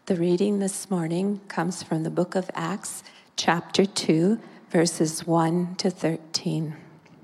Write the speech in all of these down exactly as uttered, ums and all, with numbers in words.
The reading this morning comes from the book of Acts, chapter two, verses one to thirteen.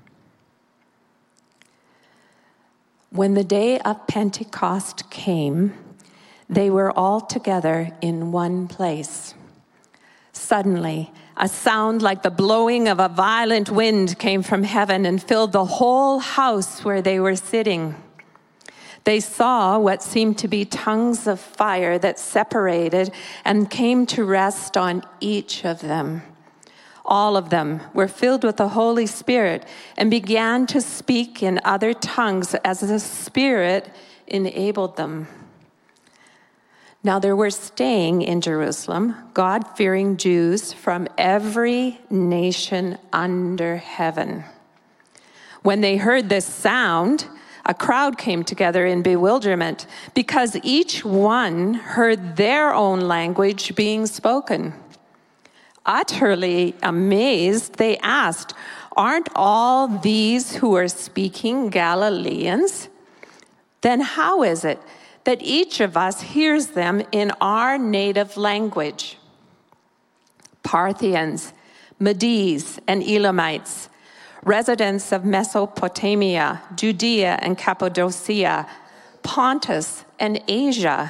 When the day of Pentecost came, they were all together in one place. Suddenly, a sound like the blowing of a violent wind came from heaven and filled the whole house where they were sitting. They saw what seemed to be tongues of fire that separated and came to rest on each of them. All of them were filled with the Holy Spirit and began to speak in other tongues as the Spirit enabled them. Now there were staying in Jerusalem God-fearing Jews from every nation under heaven. When they heard this sound, a crowd came together in bewilderment because each one heard their own language being spoken. Utterly amazed, they asked, "Aren't all these who are speaking Galileans? Then how is it that each of us hears them in our native language?" Parthians, Medes, and Elamites, residents of Mesopotamia, Judea and Cappadocia, Pontus and Asia,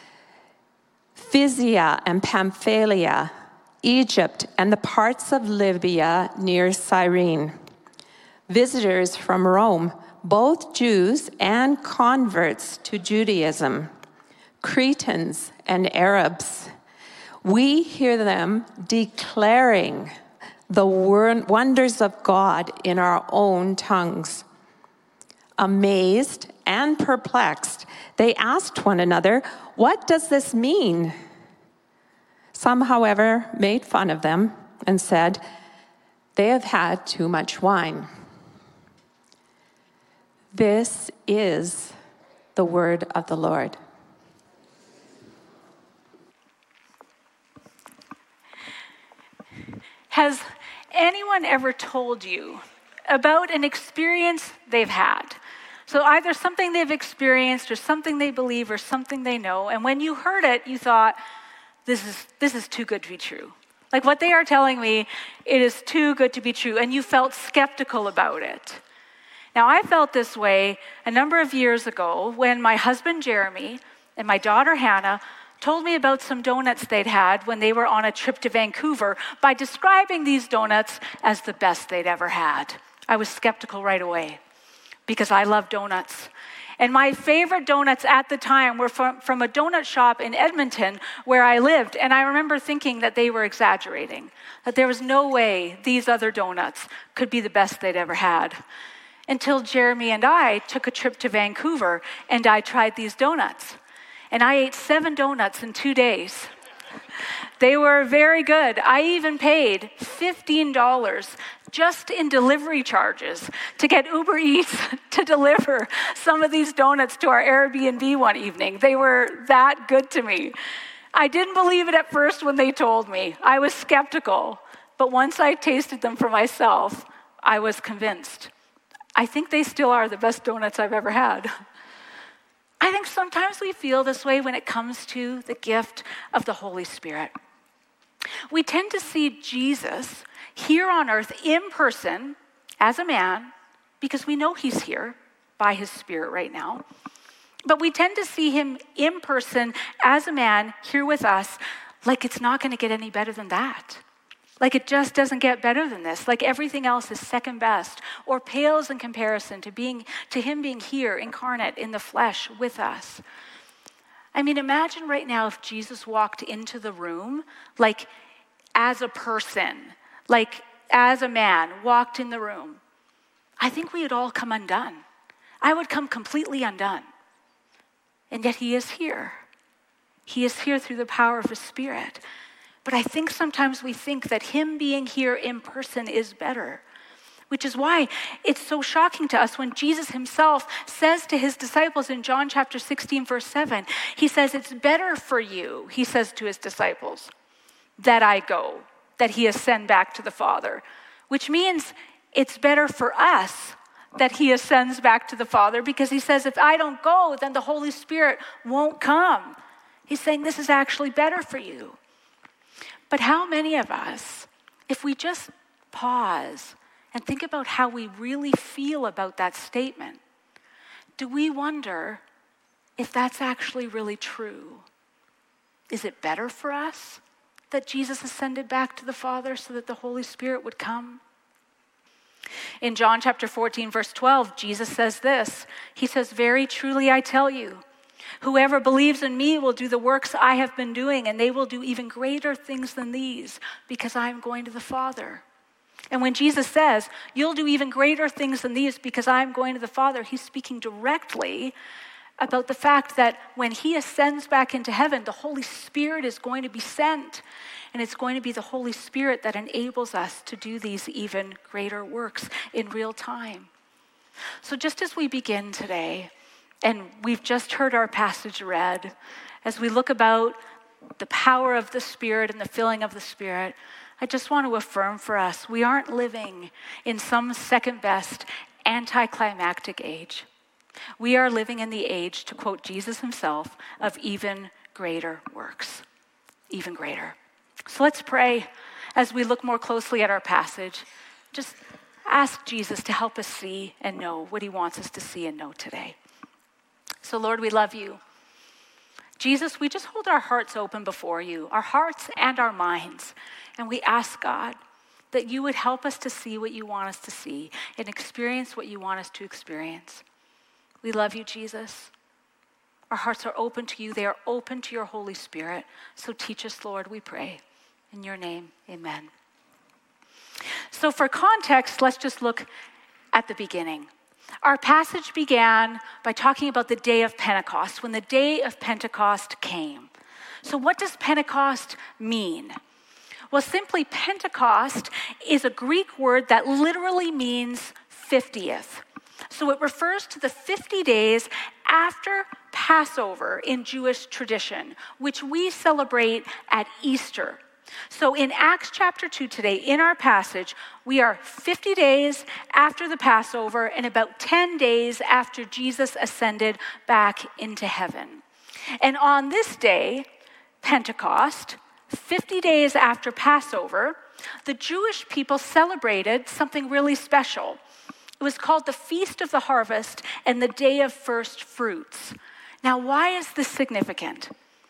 Phrygia and Pamphylia, Egypt and the parts of Libya near Cyrene, visitors from Rome, both Jews and converts to Judaism, Cretans and Arabs. We hear them declaring the wonders of God in our own tongues. Amazed and perplexed, they asked one another, "What does this mean?" Some, however, made fun of them and said, "They have had too much wine." This is the word of the Lord. Has anyone ever told you about an experience they've had? So either something they've experienced or something they believe or something they know, and when you heard it, you thought, this is this is too good to be true. Like what they are telling me, it is too good to be true, and you felt skeptical about it. Now, I felt this way a number of years ago when my husband Jeremy and my daughter Hannah told me about some donuts they'd had when they were on a trip to Vancouver by describing these donuts as the best they'd ever had. I was skeptical right away because I love donuts. And my favorite donuts at the time were from, from a donut shop in Edmonton where I lived. And I remember thinking that they were exaggerating, that there was no way these other donuts could be the best they'd ever had. Until Jeremy and I took a trip to Vancouver and I tried these donuts. And I ate seven donuts in two days. They were very good. I even paid fifteen dollars just in delivery charges to get Uber Eats to deliver some of these donuts to our Airbnb one evening. They were that good to me. I didn't believe it at first when they told me. I was skeptical. But once I tasted them for myself, I was convinced. I think they still are the best donuts I've ever had. I think sometimes we feel this way when it comes to the gift of the Holy Spirit. We tend to see Jesus here on earth in person as a man because we know he's here by his Spirit right now. But we tend to see him in person as a man here with us like it's not going to get any better than that. Like it just doesn't get better than this. Like everything else is second best or pales in comparison to being to him being here incarnate in the flesh with us. I mean, imagine right now if Jesus walked into the room like as a person, like as a man walked in the room. I think we would all come undone. I would come completely undone. And yet he is here. He is here through the power of his Spirit. But I think sometimes we think that him being here in person is better, which is why it's so shocking to us when Jesus himself says to his disciples in John chapter sixteen, verse seven, he says, "It's better for you," he says to his disciples, "that I go, that he ascend back to the Father," which means it's better for us that he ascends back to the Father because he says, if I don't go, then the Holy Spirit won't come. He's saying this is actually better for you. But how many of us, if we just pause and think about how we really feel about that statement, do we wonder if that's actually really true? Is it better for us that Jesus ascended back to the Father so that the Holy Spirit would come? In John chapter fourteen, verse twelve, Jesus says this. He says, "Very truly I tell you, whoever believes in me will do the works I have been doing, and they will do even greater things than these, because I am going to the Father." And when Jesus says, "You'll do even greater things than these because I'm going to the Father," he's speaking directly about the fact that when he ascends back into heaven, the Holy Spirit is going to be sent. And it's going to be the Holy Spirit that enables us to do these even greater works in real time. So just as we begin today, and we've just heard our passage read, as we look about the power of the Spirit and the filling of the Spirit, I just want to affirm for us, we aren't living in some second-best anticlimactic age. We are living in the age, to quote Jesus himself, of even greater works. Even greater. So let's pray as we look more closely at our passage. Just ask Jesus to help us see and know what he wants us to see and know today. So Lord, we love you. Jesus, we just hold our hearts open before you, our hearts and our minds. And we ask, God, that you would help us to see what you want us to see and experience what you want us to experience. We love you, Jesus. Our hearts are open to you. They are open to your Holy Spirit. So teach us, Lord, we pray. In your name, amen. So for context, let's just look at the beginning. Our passage began by talking about the day of Pentecost, when the day of Pentecost came. So what does Pentecost mean? Well, simply Pentecost is a Greek word that literally means fiftieth. So it refers to the fifty days after Passover in Jewish tradition, which we celebrate at Easter. So in Acts chapter two today, in our passage, we are fifty days after the Passover and about ten days after Jesus ascended back into heaven. And on this day, Pentecost, fifty days after Passover, the Jewish people celebrated something really special. It was called the Feast of the Harvest and the Day of First Fruits. Now, why is this significant?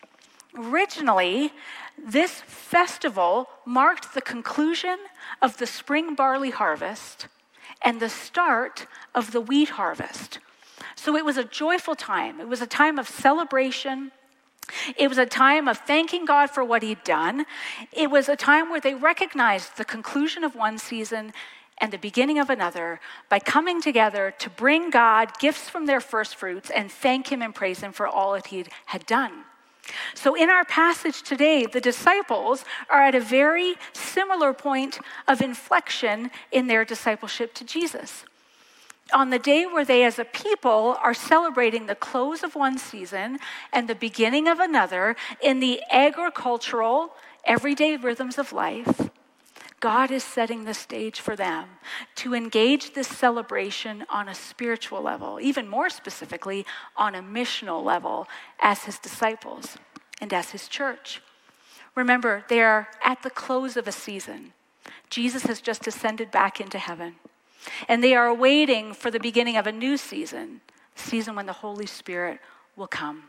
Originally, this festival marked the conclusion of the spring barley harvest and the start of the wheat harvest. So it was a joyful time. It was a time of celebration. It was a time of thanking God for what he'd done. It was a time where they recognized the conclusion of one season and the beginning of another by coming together to bring God gifts from their first fruits and thank him and praise him for all that he had done. So in our passage today, the disciples are at a very similar point of inflection in their discipleship to Jesus. On the day where they as a people are celebrating the close of one season and the beginning of another in the agricultural, everyday rhythms of life, God is setting the stage for them to engage this celebration on a spiritual level, even more specifically on a missional level as his disciples and as his church. Remember, they are at the close of a season. Jesus has just ascended back into heaven, and they are waiting for the beginning of a new season, the season when the Holy Spirit will come.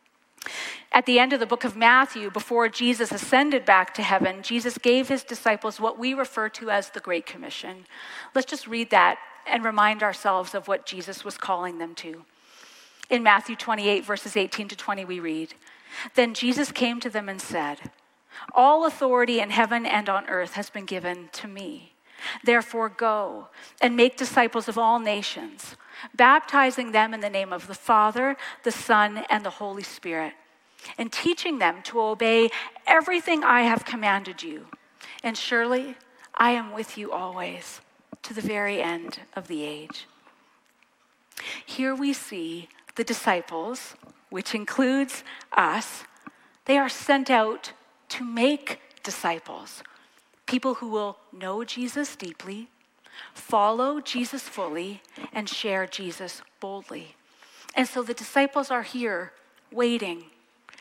At the end of the book of Matthew, before Jesus ascended back to heaven, Jesus gave his disciples what we refer to as the Great Commission. Let's just read that and remind ourselves of what Jesus was calling them to. In Matthew twenty-eight, verses eighteen to twenty, we read, "Then Jesus came to them and said, 'All authority in heaven and on earth has been given to me. Therefore go and make disciples of all nations, baptizing them in the name of the Father, the Son, and the Holy Spirit, and teaching them to obey everything I have commanded you. And surely I am with you always, to the very end of the age.'" Here we see the disciples, which includes us. They are sent out to make disciples, people who will know Jesus deeply, follow Jesus fully, and share Jesus boldly. And so the disciples are here waiting,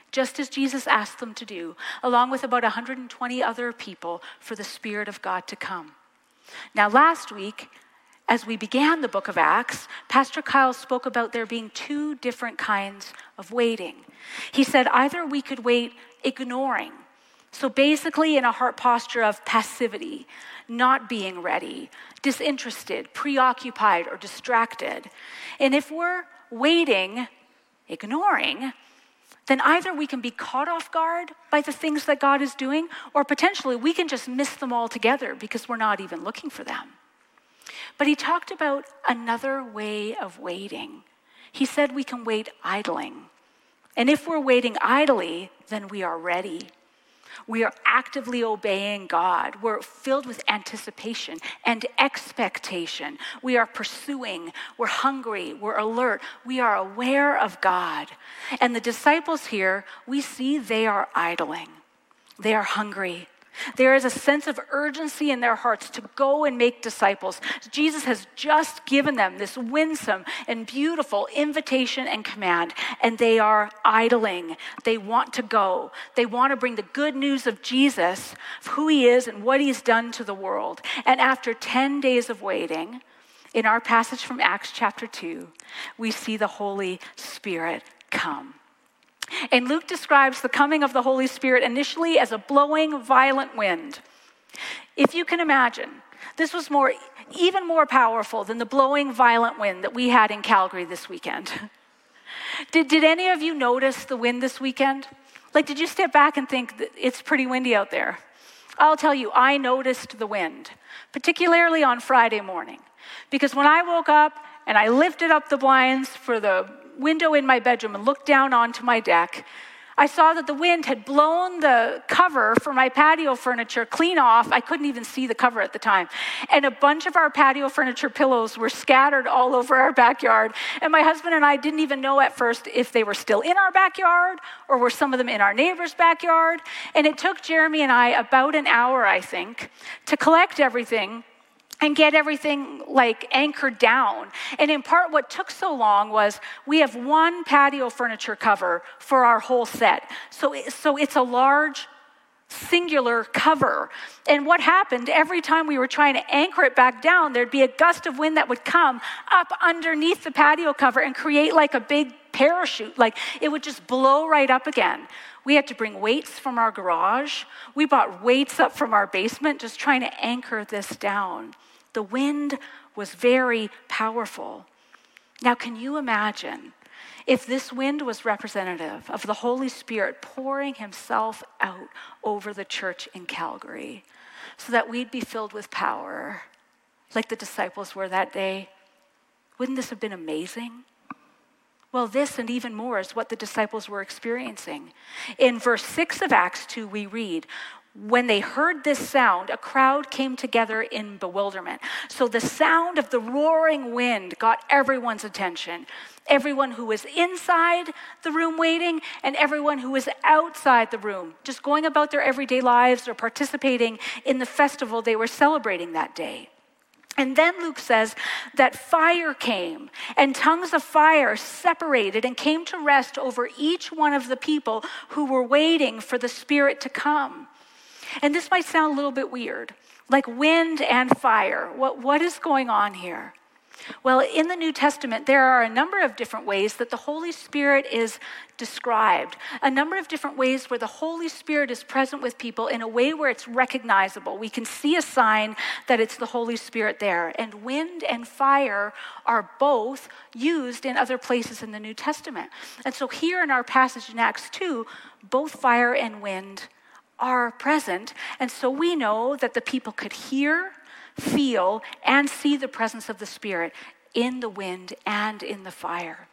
just as Jesus asked them to do, along with about one hundred twenty other people, for the Spirit of God to come. Now, last week, as we began the book of Acts, Pastor Kyle spoke about there being two different kinds of waiting. He said either we could wait ignoring, so basically in a heart posture of passivity, not being ready, disinterested, preoccupied, or distracted. And if we're waiting, ignoring, then either we can be caught off guard by the things that God is doing, or potentially we can just miss them altogether because we're not even looking for them. But he talked about another way of waiting. He said we can wait idling. And if we're waiting idly, then we are ready. We are actively obeying God. We're filled with anticipation and expectation. We are pursuing. We're hungry. We're alert. We are aware of God. And the disciples here, we see they are idling. They are hungry. There is a sense of urgency in their hearts to go and make disciples. Jesus has just given them this winsome and beautiful invitation and command, and they are idling. They want to go. They want to bring the good news of Jesus, of who he is and what he's done to the world. And after ten days of waiting, in our passage from Acts chapter two, we see the Holy Spirit come. And Luke describes the coming of the Holy Spirit initially as a blowing, violent wind. If you can imagine, this was more, even more powerful than the blowing, violent wind that we had in Calgary this weekend. Did, did any of you notice the wind this weekend? Like, did you step back and think that it's pretty windy out there? I'll tell you, I noticed the wind, particularly on Friday morning. Because when I woke up and I lifted up the blinds for the window in my bedroom and looked down onto my deck, I saw that the wind had blown the cover for my patio furniture clean off. I couldn't even see the cover at the time. And a bunch of our patio furniture pillows were scattered all over our backyard. And my husband and I didn't even know at first if they were still in our backyard or were some of them in our neighbor's backyard. And it took Jeremy and I about an hour, I think, to collect everything and get everything like anchored down. And in part what took so long was we have one patio furniture cover for our whole set. So, so it's a large singular cover. And what happened, every time we were trying to anchor it back down, there'd be a gust of wind that would come up underneath the patio cover and create like a big parachute. Like it would just blow right up again. We had to bring weights from our garage. We bought weights up from our basement, just trying to anchor this down. The wind was very powerful. Now, can you imagine if this wind was representative of the Holy Spirit pouring himself out over the church in Calgary so that we'd be filled with power like the disciples were that day? Wouldn't this have been amazing? Well, this and even more is what the disciples were experiencing. In verse six of Acts two, we read, when they heard this sound, a crowd came together in bewilderment. So the sound of the roaring wind got everyone's attention. Everyone who was inside the room waiting and everyone who was outside the room, just going about their everyday lives or participating in the festival they were celebrating that day. And then Luke says that fire came and tongues of fire separated and came to rest over each one of the people who were waiting for the Spirit to come. And this might sound a little bit weird, like wind and fire. What, what is going on here? Well, in the New Testament, there are a number of different ways that the Holy Spirit is described, a number of different ways where the Holy Spirit is present with people in a way where it's recognizable. We can see a sign that it's the Holy Spirit there. And wind and fire are both used in other places in the New Testament. And so here in our passage in Acts two, both fire and wind are present. And so we know that the people could hear, feel, and see the presence of the Spirit in the wind and in the fire.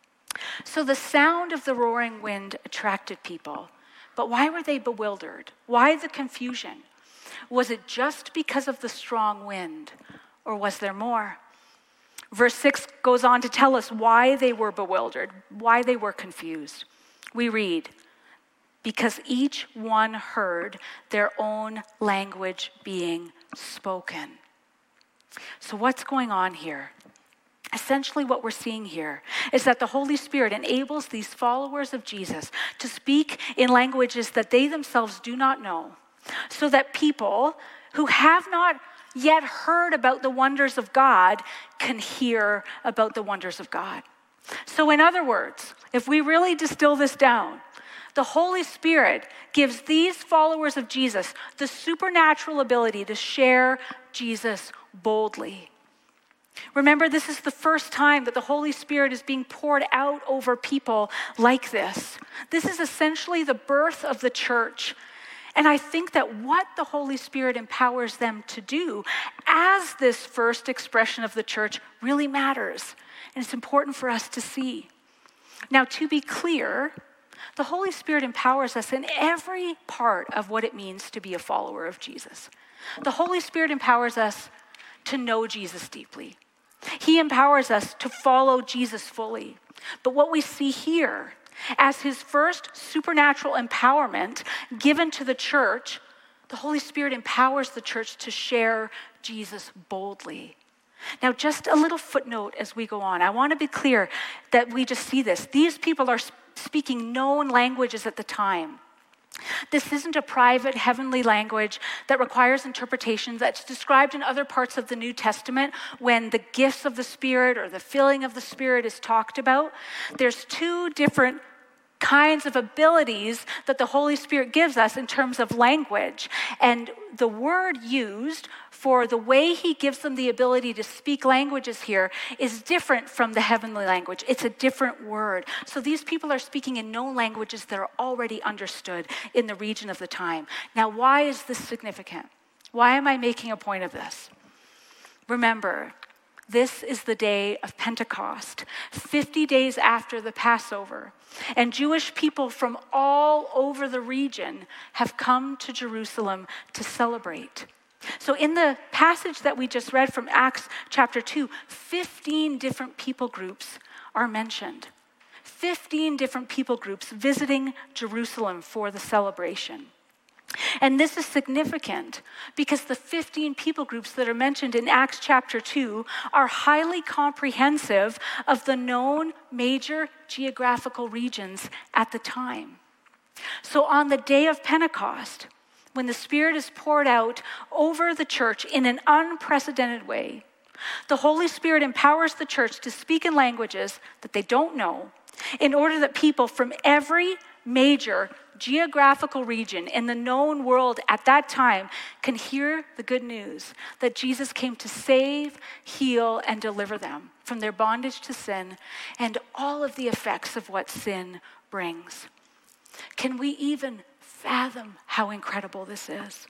So the sound of the roaring wind attracted people. But why were they bewildered? Why the confusion? Was it just because of the strong wind, or was there more? Verse six goes on to tell us why they were bewildered, why they were confused. We read, because each one heard their own language being spoken. So what's going on here? Essentially, what we're seeing here is that the Holy Spirit enables these followers of Jesus to speak in languages that they themselves do not know, so that people who have not yet heard about the wonders of God can hear about the wonders of God. So in other words, if we really distill this down, the Holy Spirit gives these followers of Jesus the supernatural ability to share Jesus boldly. Remember, this is the first time that the Holy Spirit is being poured out over people like this. This is essentially the birth of the church. And I think that what the Holy Spirit empowers them to do as this first expression of the church really matters. And it's important for us to see. Now, to be clear, the Holy Spirit empowers us in every part of what it means to be a follower of Jesus. The Holy Spirit empowers us to know Jesus deeply. He empowers us to follow Jesus fully. But what we see here as his first supernatural empowerment given to the church, the Holy Spirit empowers the church to share Jesus boldly. Now, just a little footnote as we go on. I want to be clear that we just see this. These people are speaking known languages at the time. This isn't a private heavenly language that requires interpretation that's described in other parts of the New Testament when the gifts of the Spirit or the filling of the Spirit is talked about. There's two different kinds of abilities that the Holy Spirit gives us in terms of language. And the word used for the way he gives them the ability to speak languages here is different from the heavenly language. It's a different word. So these people are speaking in known languages that are already understood in the region of the time. Now, why is this significant? Why am I making a point of this? Remember, this is the day of Pentecost, fifty days after the Passover. And Jewish people from all over the region have come to Jerusalem to celebrate. So in the passage that we just read from Acts chapter two, fifteen different people groups are mentioned. fifteen different people groups visiting Jerusalem for the celebration. And this is significant because the fifteen people groups that are mentioned in Acts chapter two are highly comprehensive of the known major geographical regions at the time. So on the day of Pentecost, when the Spirit is poured out over the church in an unprecedented way, the Holy Spirit empowers the church to speak in languages that they don't know in order that people from every major geographical region in the known world at that time can hear the good news that Jesus came to save, heal, and deliver them from their bondage to sin and all of the effects of what sin brings. Can we even fathom how incredible this is?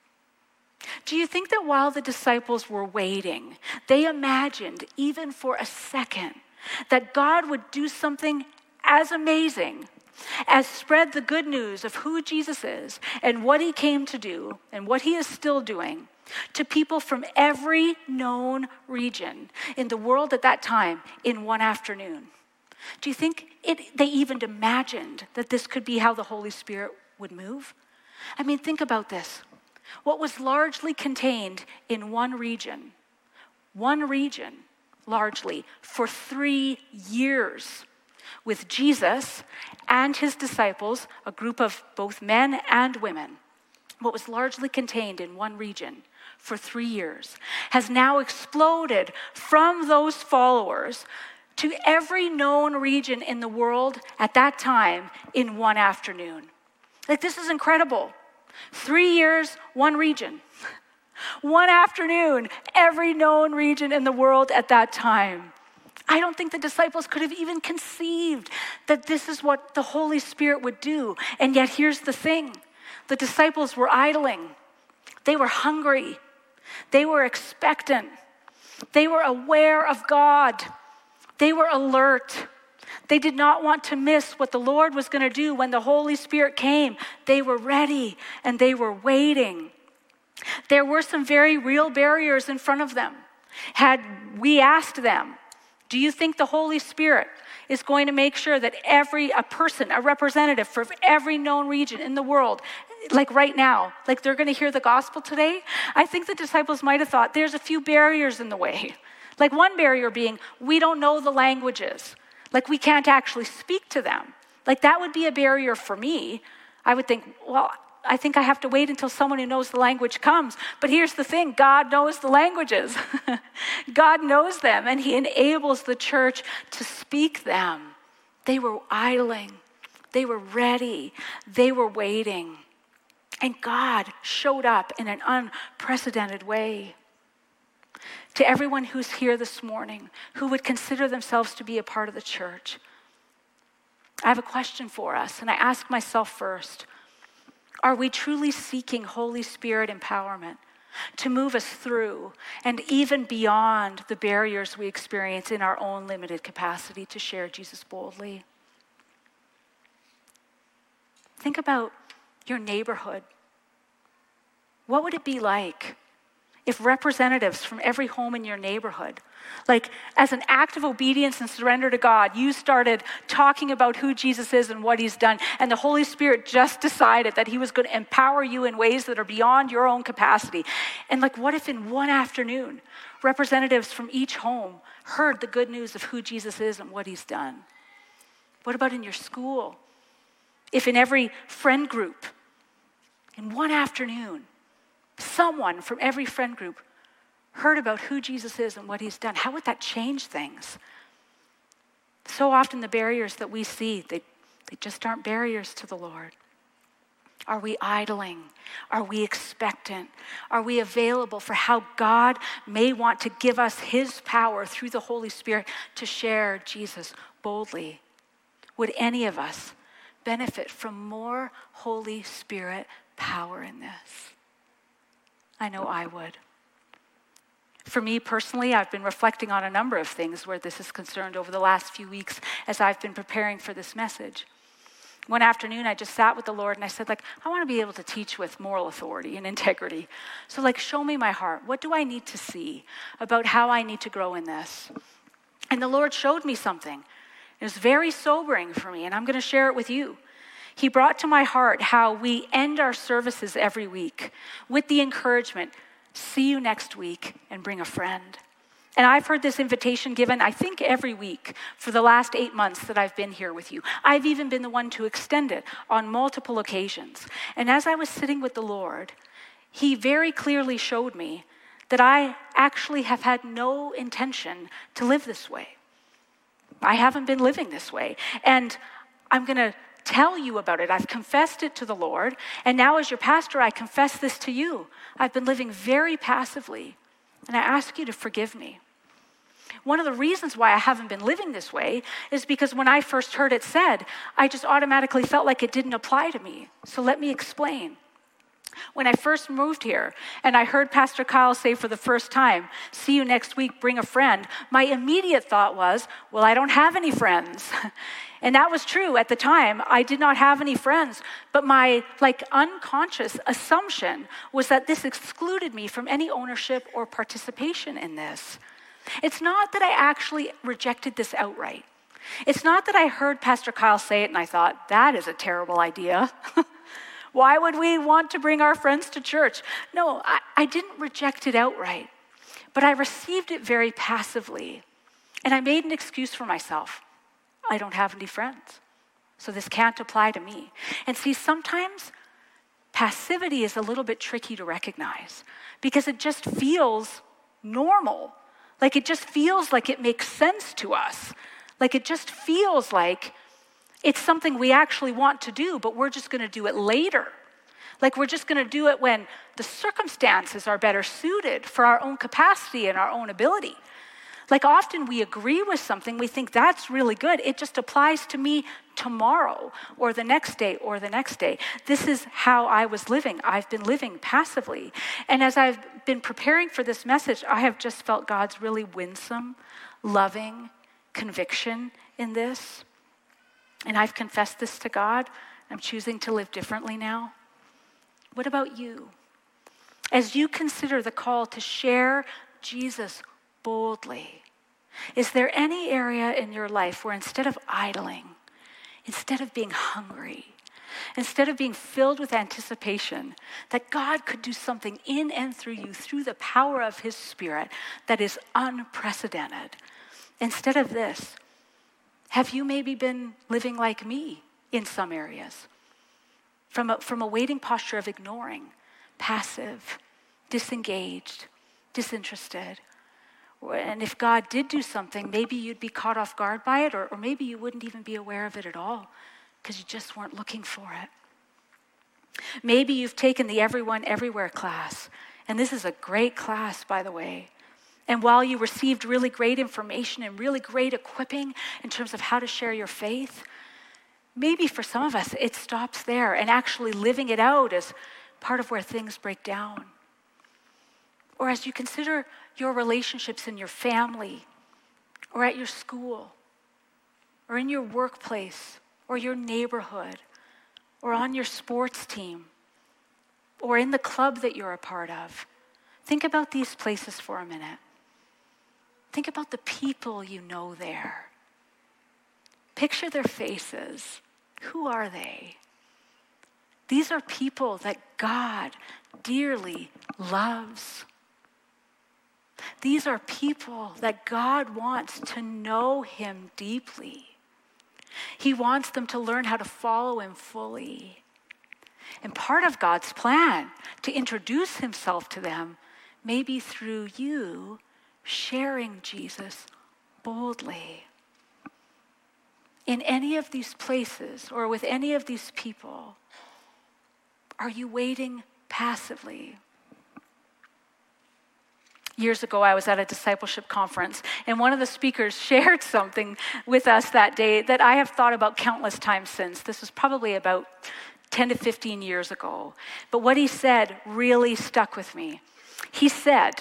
Do you think that while the disciples were waiting, they imagined even for a second that God would do something as amazing as spread the good news of who Jesus is and what he came to do and what he is still doing to people from every known region in the world at that time in one afternoon? Do you think it, they even imagined that this could be how the Holy Spirit would move? I mean, think about this. What was largely contained in one region, one region largely for three years, with Jesus and his disciples, a group of both men and women, what was largely contained in one region for three years, has now exploded from those followers to every known region in the world at that time in one afternoon. Like, this is incredible. Three years, one region. One afternoon, every known region in the world at that time. I don't think the disciples could have even conceived that this is what the Holy Spirit would do. And yet here's the thing. The disciples were idling. They were hungry. They were expectant. They were aware of God. They were alert. They did not want to miss what the Lord was going to do when the Holy Spirit came. They were ready and they were waiting. There were some very real barriers in front of them. Had we asked them, do you think the Holy Spirit is going to make sure that every a person, a representative for every known region in the world, like right now, like they're going to hear the gospel today? I think the disciples might have thought there's a few barriers in the way. Like one barrier being, we don't know the languages. Like we can't actually speak to them. Like that would be a barrier for me. I would think, well, I think I have to wait until someone who knows the language comes. But here's the thing, God knows the languages. God knows them, and he enables the church to speak them. They were idling. They were ready. They were waiting. And God showed up in an unprecedented way. To everyone who's here this morning, who would consider themselves to be a part of the church, I have a question for us, and I ask myself first, are we truly seeking Holy Spirit empowerment to move us through and even beyond the barriers we experience in our own limited capacity to share Jesus boldly? Think about your neighborhood. What would it be like if representatives from every home in your neighborhood, like as an act of obedience and surrender to God, you started talking about who Jesus is and what he's done, and the Holy Spirit just decided that he was going to empower you in ways that are beyond your own capacity. And like, what if in one afternoon, representatives from each home heard the good news of who Jesus is and what he's done? What about in your school? If in every friend group, in one afternoon, someone from every friend group heard about who Jesus is and what he's done, how would that change things? So often the barriers that we see, they, they just aren't barriers to the Lord. Are we idling? Are we expectant? Are we available for how God may want to give us his power through the Holy Spirit to share Jesus boldly? Would any of us benefit from more Holy Spirit power in this? I know I would. For me personally, I've been reflecting on a number of things where this is concerned over the last few weeks as I've been preparing for this message. One afternoon, I just sat with the Lord and I said, like, I want to be able to teach with moral authority and integrity. So, like, show me my heart. What do I need to see about how I need to grow in this? And the Lord showed me something. It was very sobering for me, and I'm going to share it with you. He brought to my heart how we end our services every week with the encouragement, see you next week and bring a friend. And I've heard this invitation given, I think, every week for the last eight months that I've been here with you. I've even been the one to extend it on multiple occasions. And as I was sitting with the Lord, he very clearly showed me that I actually have had no intention to live this way. I haven't been living this way. And I'm going to tell you about it. I've confessed it to the Lord. And now as your pastor, I confess this to you. I've been living very passively. And I ask you to forgive me. One of the reasons why I haven't been living this way is because when I first heard it said, I just automatically felt like it didn't apply to me. So let me explain. When I first moved here and I heard Pastor Kyle say for the first time, see you next week, bring a friend, my immediate thought was, well, I don't have any friends. And that was true at the time. I did not have any friends, but my like unconscious assumption was that this excluded me from any ownership or participation in this. It's not that I actually rejected this outright. It's not that I heard Pastor Kyle say it and I thought, that is a terrible idea. Why would we want to bring our friends to church? No, I, I didn't reject it outright, but I received it very passively. And I made an excuse for myself. I don't have any friends, so this can't apply to me. And see, sometimes passivity is a little bit tricky to recognize because it just feels normal. Like it just feels like it makes sense to us. Like it just feels like it's something we actually want to do, but we're just going to do it later. Like we're just going to do it when the circumstances are better suited for our own capacity and our own ability. Like often we agree with something, we think that's really good. It just applies to me tomorrow or the next day or the next day. This is how I was living. I've been living passively. And as I've been preparing for this message, I have just felt God's really winsome, loving conviction in this. And I've confessed this to God. I'm choosing to live differently now. What about you? As you consider the call to share Jesus boldly, is there any area in your life where instead of idling, instead of being hungry, instead of being filled with anticipation that God could do something in and through you through the power of his Spirit that is unprecedented, instead of this, have you maybe been living like me in some areas? From a, from a waiting posture of ignoring, passive, disengaged, disinterested. And if God did do something, maybe you'd be caught off guard by it, or, or maybe you wouldn't even be aware of it at all because you just weren't looking for it. Maybe you've taken the Everyone Everywhere class, and this is a great class, by the way. And while you received really great information and really great equipping in terms of how to share your faith, maybe for some of us it stops there, and actually living it out is part of where things break down. Or as you consider your relationships in your family, or at your school, or in your workplace, or your neighborhood, or on your sports team, or in the club that you're a part of. Think about these places for a minute. Think about the people you know there. Picture their faces. Who are they? These are people that God dearly loves. These are people that God wants to know him deeply. He wants them to learn how to follow him fully. And part of God's plan to introduce himself to them may be through you sharing Jesus boldly. In any of these places or with any of these people, are you waiting passively? Years ago, I was at a discipleship conference, and one of the speakers shared something with us that day that I have thought about countless times since. This was probably about ten to fifteen years ago. But what he said really stuck with me. He said,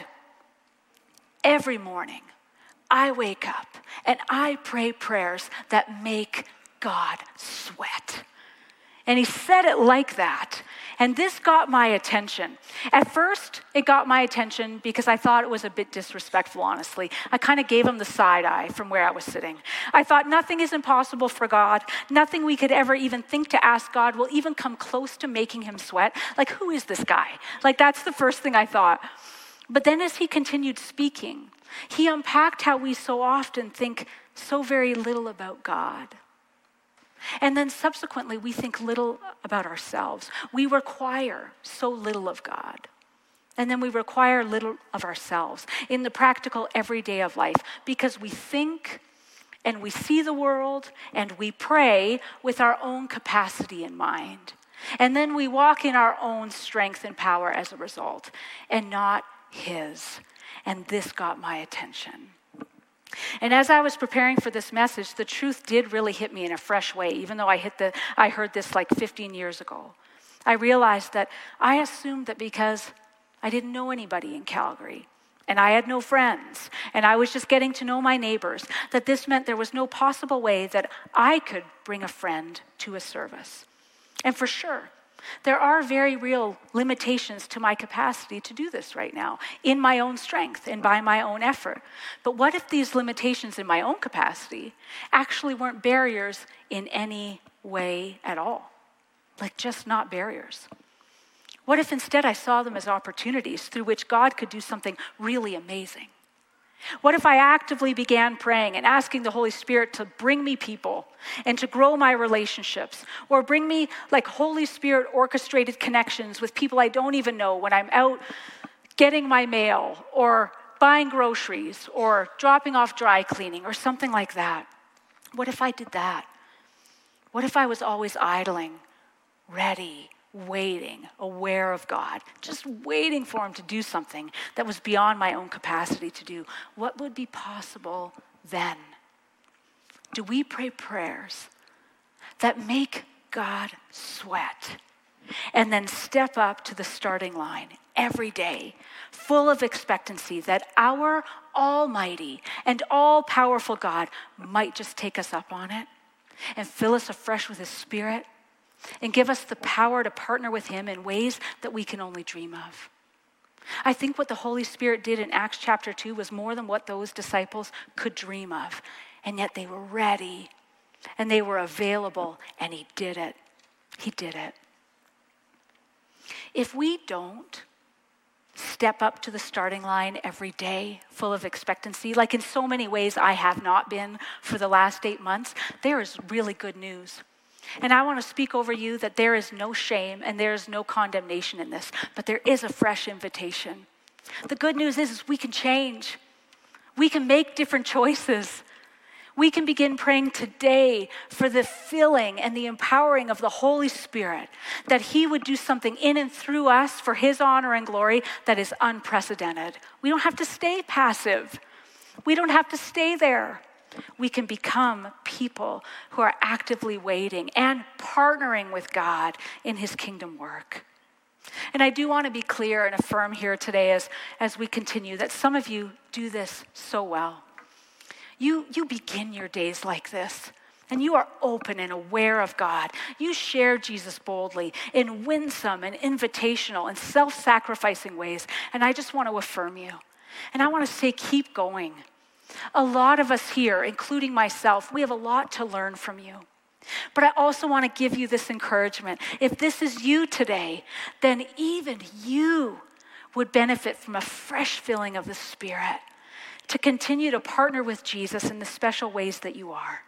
every morning, I wake up and I pray prayers that make God sweat. And he said it like that. And this got my attention. At first, it got my attention because I thought it was a bit disrespectful, honestly. I kind of gave him the side eye from where I was sitting. I thought nothing is impossible for God. Nothing we could ever even think to ask God will even come close to making him sweat. Like, who is this guy? Like, that's the first thing I thought. But then as he continued speaking, he unpacked how we so often think so very little about God. And then subsequently, we think little about ourselves. We require so little of God. And then we require little of ourselves in the practical everyday of life because we think and we see the world and we pray with our own capacity in mind. And then we walk in our own strength and power as a result and not his. And this got my attention. And as I was preparing for this message, the truth did really hit me in a fresh way, even though I hit the I heard this like fifteen years ago. I realized that I assumed that because I didn't know anybody in Calgary, and I had no friends, and I was just getting to know my neighbors, that this meant there was no possible way that I could bring a friend to a service. And for sure, there are very real limitations to my capacity to do this right now in my own strength and by my own effort. But what if these limitations in my own capacity actually weren't barriers in any way at all? Like just not barriers. What if instead I saw them as opportunities through which God could do something really amazing? What if I actively began praying and asking the Holy Spirit to bring me people and to grow my relationships, or bring me like Holy Spirit orchestrated connections with people I don't even know when I'm out getting my mail or buying groceries or dropping off dry cleaning or something like that? What if I did that? What if I was always idling, ready, waiting, aware of God, just waiting for him to do something that was beyond my own capacity to do? What would be possible then? Do we pray prayers that make God sweat and then step up to the starting line every day, full of expectancy that our almighty and all-powerful God might just take us up on it and fill us afresh with his Spirit and give us the power to partner with him in ways that we can only dream of? I think what the Holy Spirit did in Acts chapter two was more than what those disciples could dream of. And yet they were ready and they were available, and he did it. He did it. If we don't step up to the starting line every day full of expectancy, like in so many ways I have not been for the last eight months, there is really good news. And I want to speak over you that there is no shame and there is no condemnation in this, but there is a fresh invitation. The good news is, is we can change. We can make different choices. We can begin praying today for the filling and the empowering of the Holy Spirit, that he would do something in and through us for his honor and glory that is unprecedented. We don't have to stay passive. We don't have to stay there. We can become people who are actively waiting and partnering with God in his kingdom work. And I do want to be clear and affirm here today as, as we continue that some of you do this so well. You, you begin your days like this, and you are open and aware of God. You share Jesus boldly in winsome and invitational and self-sacrificing ways, and I just want to affirm you. And I want to say, keep going. A lot of us here, including myself, we have a lot to learn from you. But I also want to give you this encouragement. If this is you today, then even you would benefit from a fresh filling of the Spirit to continue to partner with Jesus in the special ways that you are.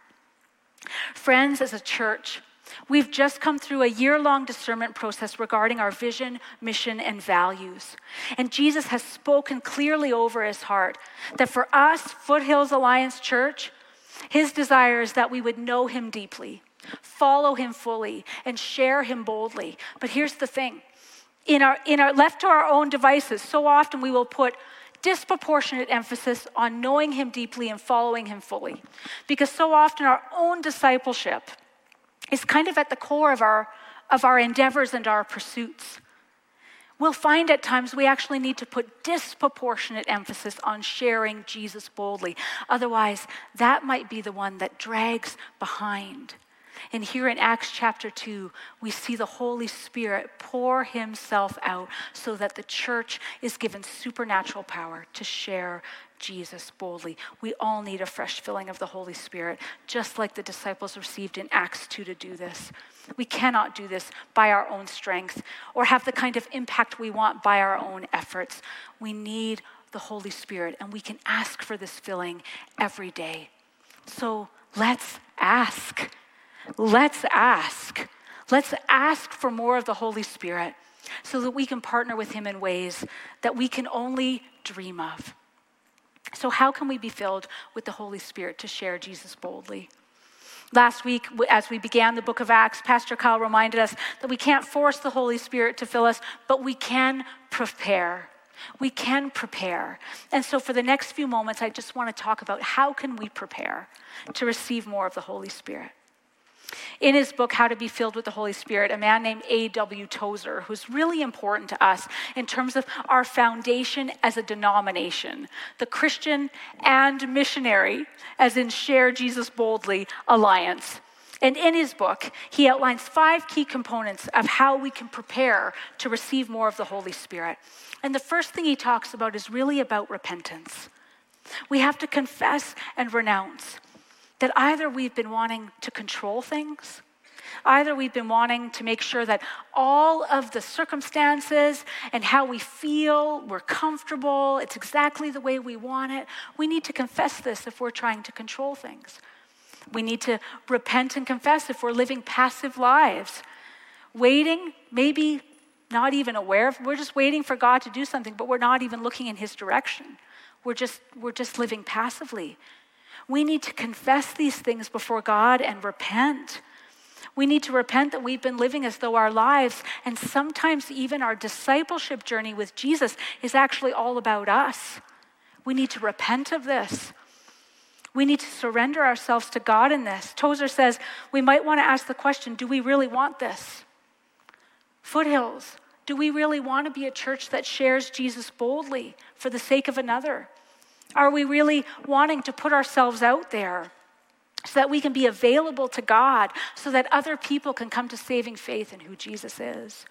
Friends, as a church, we've just come through a year-long discernment process regarding our vision, mission, and values. And Jesus has spoken clearly over his heart that for us, Foothills Alliance Church, his desire is that we would know him deeply, follow him fully, and share him boldly. But here's the thing. In our, in our left to our own devices, so often we will put disproportionate emphasis on knowing him deeply and following him fully. Because so often our own discipleship is kind of at the core of our, of our endeavors and our pursuits. We'll find at times we actually need to put disproportionate emphasis on sharing Jesus boldly. Otherwise, that might be the one that drags behind. And here in Acts chapter two, we see the Holy Spirit pour himself out so that the church is given supernatural power to share Jesus boldly. We all need a fresh filling of the Holy Spirit, just like the disciples received in Acts two to do this. We cannot do this by our own strength or have the kind of impact we want by our own efforts. We need the Holy Spirit, and we can ask for this filling every day. So let's ask. Let's ask. Let's ask for more of the Holy Spirit so that we can partner with him in ways that we can only dream of. So how can we be filled with the Holy Spirit to share Jesus boldly? Last week, as we began the book of Acts, Pastor Kyle reminded us that we can't force the Holy Spirit to fill us, but we can prepare. We can prepare. And so for the next few moments, I just want to talk about how can we prepare to receive more of the Holy Spirit. In his book, How to Be Filled with the Holy Spirit, a man named A W Tozer, who's really important to us in terms of our foundation as a denomination, the Christian and missionary, as in Share Jesus Boldly Alliance. And in his book, he outlines five key components of how we can prepare to receive more of the Holy Spirit. And the first thing he talks about is really about repentance. We have to confess and renounce that either we've been wanting to control things, either we've been wanting to make sure that all of the circumstances and how we feel, we're comfortable, it's exactly the way we want it. We need to confess this if we're trying to control things. We need to repent and confess if we're living passive lives, waiting, maybe not even aware of, we're just waiting for God to do something, but we're not even looking in his direction. We're just, we're just living passively. We need to confess these things before God and repent. We need to repent that we've been living as though our lives, and sometimes even our discipleship journey with Jesus, is actually all about us. We need to repent of this. We need to surrender ourselves to God in this. Tozer says we might want to ask the question, do we really want this? Foothills, do we really want to be a church that shares Jesus boldly for the sake of another? Are we really wanting to put ourselves out there so that we can be available to God so that other people can come to saving faith in who Jesus is?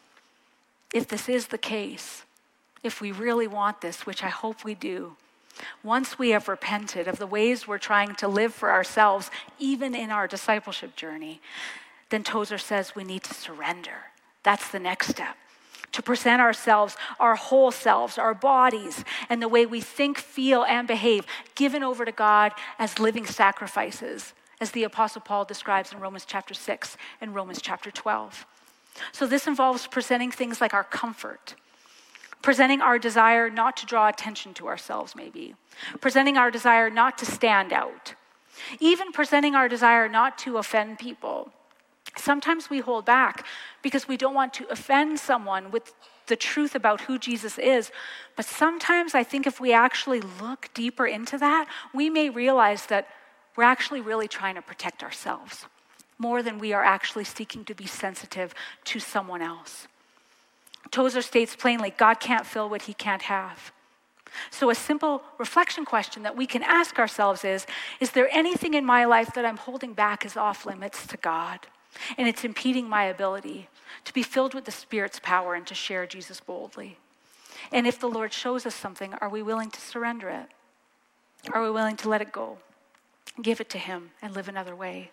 If this is the case, if we really want this, which I hope we do, once we have repented of the ways we're trying to live for ourselves, even in our discipleship journey, then Tozer says we need to surrender. That's the next step. To present ourselves, our whole selves, our bodies, and the way we think, feel, and behave, given over to God as living sacrifices, as the Apostle Paul describes in Romans chapter six and Romans chapter twelve. So this involves presenting things like our comfort, presenting our desire not to draw attention to ourselves maybe, presenting our desire not to stand out, even presenting our desire not to offend people. Sometimes we hold back because we don't want to offend someone with the truth about who Jesus is. But sometimes I think if we actually look deeper into that, we may realize that we're actually really trying to protect ourselves more than we are actually seeking to be sensitive to someone else. Tozer states plainly, God can't fill what he can't have. So a simple reflection question that we can ask ourselves is, is there anything in my life that I'm holding back as off limits to God? And it's impeding my ability to be filled with the Spirit's power and to share Jesus boldly. And if the Lord shows us something, are we willing to surrender it? Are we willing to let it go, give it to him, and live another way?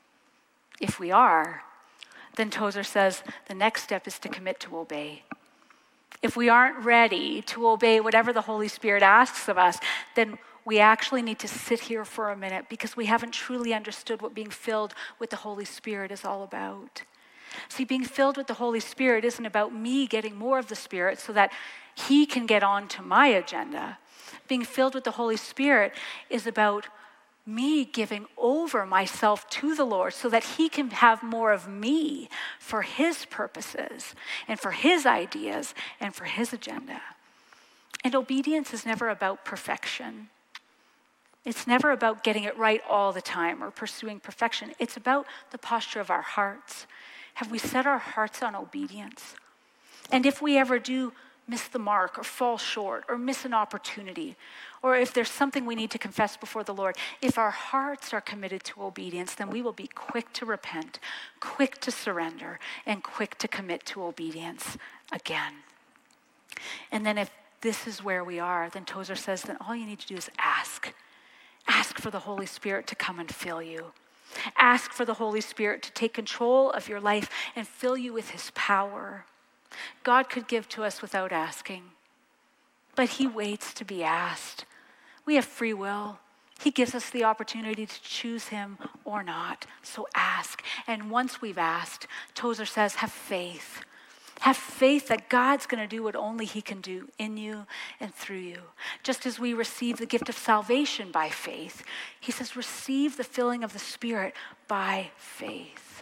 If we are, then Tozer says the next step is to commit to obey. If we aren't ready to obey whatever the Holy Spirit asks of us, then we actually need to sit here for a minute because we haven't truly understood what being filled with the Holy Spirit is all about. See, being filled with the Holy Spirit isn't about me getting more of the Spirit so that he can get on to my agenda. Being filled with the Holy Spirit is about me giving over myself to the Lord so that he can have more of me for his purposes and for his ideas and for his agenda. And obedience is never about perfection. It's never about getting it right all the time or pursuing perfection. It's about the posture of our hearts. Have we set our hearts on obedience? And if we ever do miss the mark or fall short or miss an opportunity, or if there's something we need to confess before the Lord, if our hearts are committed to obedience, then we will be quick to repent, quick to surrender, and quick to commit to obedience again. And then if this is where we are, then Tozer says, then all you need to do is ask. Ask for the Holy Spirit to come and fill you. Ask for the Holy Spirit to take control of your life and fill you with his power. God could give to us without asking, but he waits to be asked. We have free will. He gives us the opportunity to choose him or not. So ask. And once we've asked, Tozer says, have faith. Have faith that God's going to do what only he can do in you and through you. Just as we receive the gift of salvation by faith, he says, receive the filling of the Spirit by faith.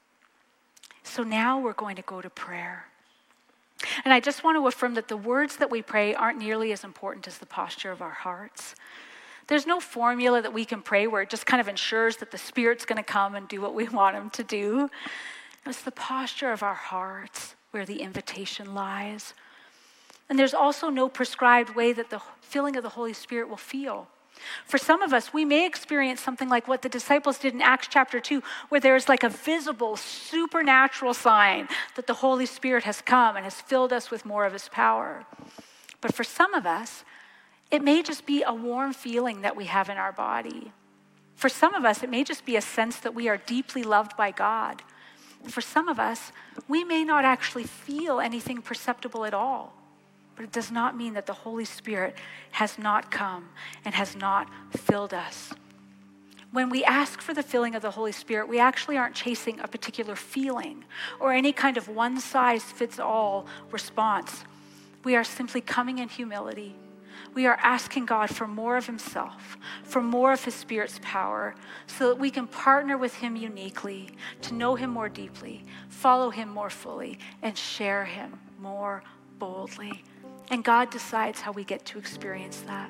So now we're going to go to prayer. And I just want to affirm that the words that we pray aren't nearly as important as the posture of our hearts. There's no formula that we can pray where it just kind of ensures that the Spirit's going to come and do what we want him to do. It's the posture of our hearts where the invitation lies. And there's also no prescribed way that the filling of the Holy Spirit will feel. For some of us, we may experience something like what the disciples did in Acts chapter two, where there's like a visible supernatural sign that the Holy Spirit has come and has filled us with more of his power. But for some of us, it may just be a warm feeling that we have in our body. For some of us, it may just be a sense that we are deeply loved by God. For some of us, we may not actually feel anything perceptible at all, but it does not mean that the Holy Spirit has not come and has not filled us. When we ask for the filling of the Holy Spirit, we actually aren't chasing a particular feeling or any kind of one-size-fits-all response. We are simply coming in humility. We are asking God for more of himself, for more of his Spirit's power, so that we can partner with him uniquely, to know him more deeply, follow him more fully, and share him more boldly. And God decides how we get to experience that.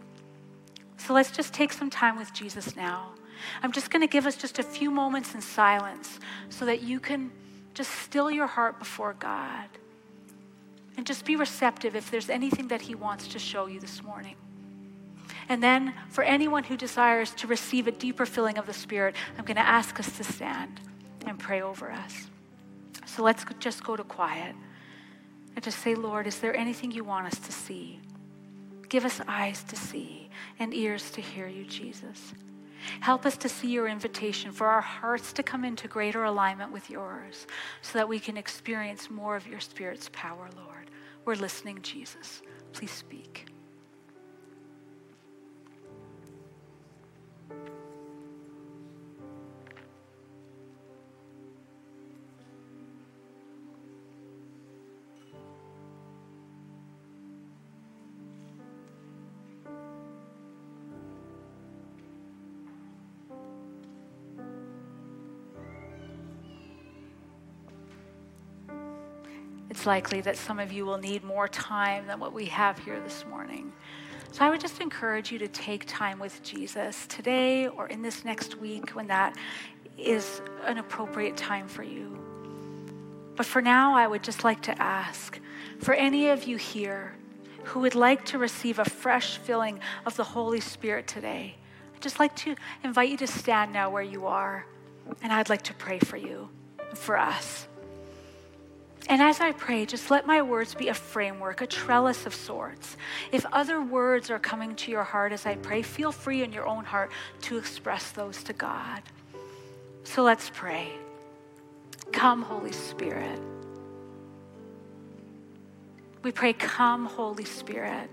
So let's just take some time with Jesus now. I'm just going to give us just a few moments in silence so that you can just still your heart before God. And just be receptive if there's anything that he wants to show you this morning. And then for anyone who desires to receive a deeper filling of the Spirit, I'm going to ask us to stand and pray over us. So let's just go to quiet and just say, Lord, is there anything you want us to see? Give us eyes to see and ears to hear you, Jesus. Help us to see your invitation for our hearts to come into greater alignment with yours so that we can experience more of your Spirit's power, Lord. We're listening, Jesus. Please speak. It's likely that some of you will need more time than what we have here this morning. So I would just encourage you to take time with Jesus today or in this next week when that is an appropriate time for you. But for now, I would just like to ask for any of you here who would like to receive a fresh filling of the Holy Spirit today, I'd just like to invite you to stand now where you are, and I'd like to pray for you and for us. And as I pray, just let my words be a framework, a trellis of sorts. If other words are coming to your heart as I pray, feel free in your own heart to express those to God. So let's pray. Come, Holy Spirit. We pray, come, Holy Spirit.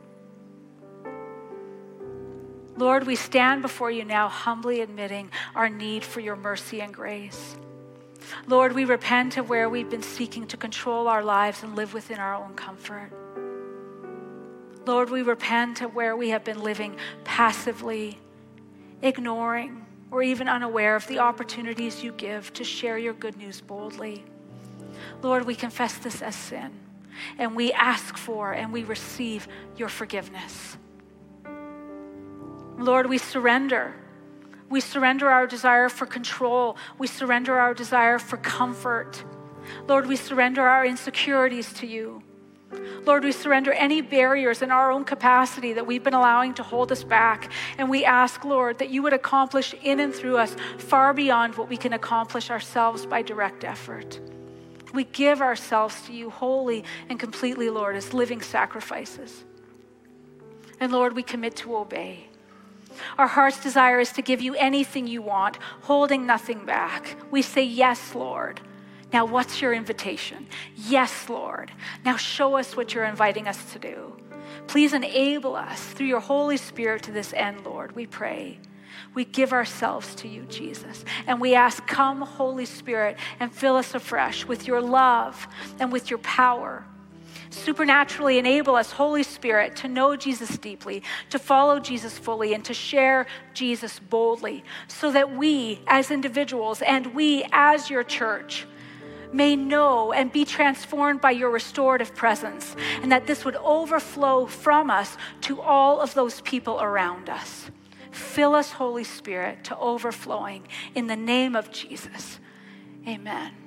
Lord, we stand before you now humbly admitting our need for your mercy and grace. Lord, we repent of where we've been seeking to control our lives and live within our own comfort. Lord, we repent of where we have been living passively, ignoring, or even unaware of the opportunities you give to share your good news boldly. Lord, we confess this as sin, and we ask for and we receive your forgiveness. Lord, we surrender. We surrender our desire for control. We surrender our desire for comfort. Lord, we surrender our insecurities to you. Lord, we surrender any barriers in our own capacity that we've been allowing to hold us back. And we ask, Lord, that you would accomplish in and through us far beyond what we can accomplish ourselves by direct effort. We give ourselves to you wholly and completely, Lord, as living sacrifices. And Lord, we commit to obey. Our heart's desire is to give you anything you want, holding nothing back. We say, yes, Lord. Now, what's your invitation? Yes, Lord. Now show us what you're inviting us to do. Please enable us through your Holy Spirit to this end, Lord, we pray. We give ourselves to you, Jesus. And we ask, come, Holy Spirit, and fill us afresh with your love and with your power. Supernaturally enable us, Holy Spirit, to know Jesus deeply, to follow Jesus fully, and to share Jesus boldly, so that we as individuals and we as your church may know and be transformed by your restorative presence, and that this would overflow from us to all of those people around us. Fill us, Holy Spirit, to overflowing in the name of Jesus. Amen.